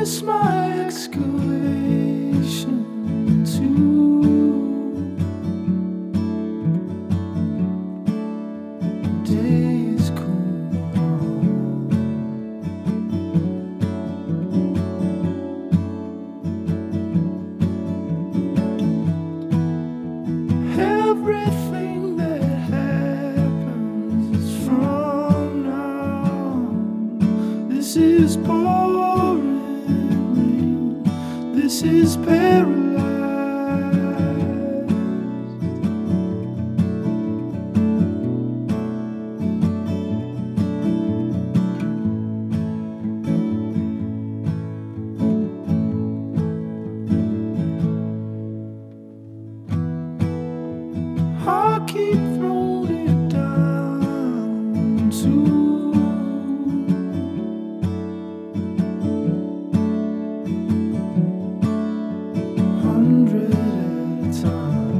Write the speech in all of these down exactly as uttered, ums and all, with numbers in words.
this my excavation too? Days cool on. Everything that happens is from now. This is pouring rain. This is paralyzed. I keep throwing it down too. Hundred at a time.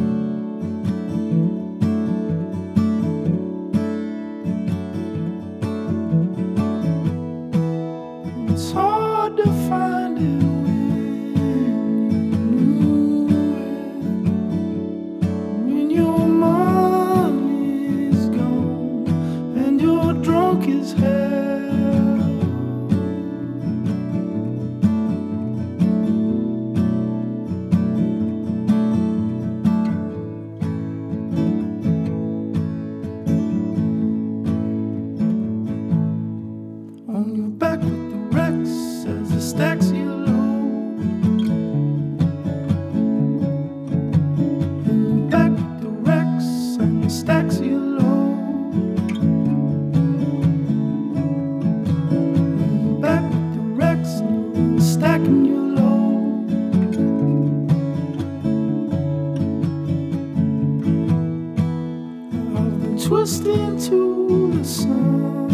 It's hard to find it when you knew it. When your money's gone and you're drunk as hell. On your back with the wrecks as the stacks you load. On your back with the wrecks and the stacks you load. On your back with the wrecks and you're stacking your load. I've been twisting to the sun.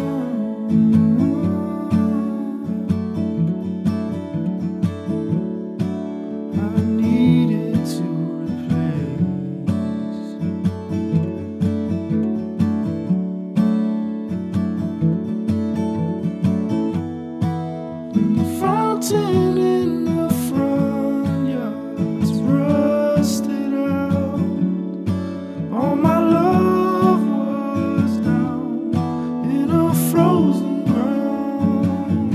I needed to replace. The fountain in the front yard's rusted out. All my love was down in a frozen ground.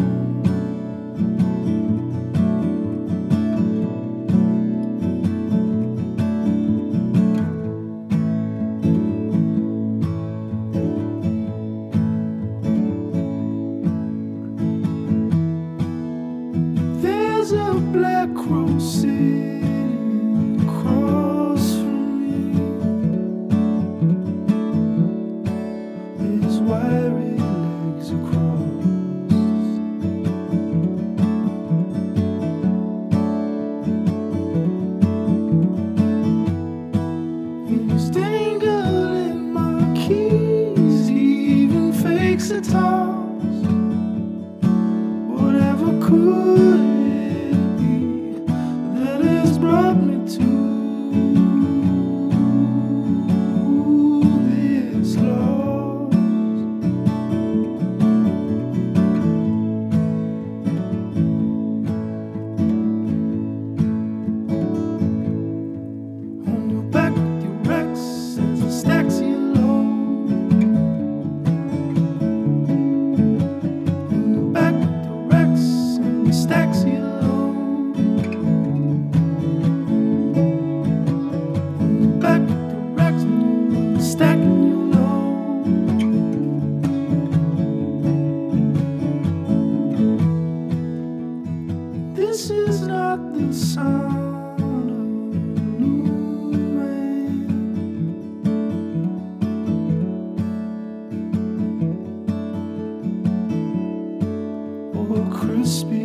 There's a black crow sitting across from me. His wiry legs are crossed. He's dangling my keys. He even fakes a toss. Whatever could it be that has brought me to this loss? On your back with your wrecks as the stacks you load. On your back with the wrecks and the stacks you load. On your back with the wrecks and you're stacking your load. This is not the sound of a new man or crispy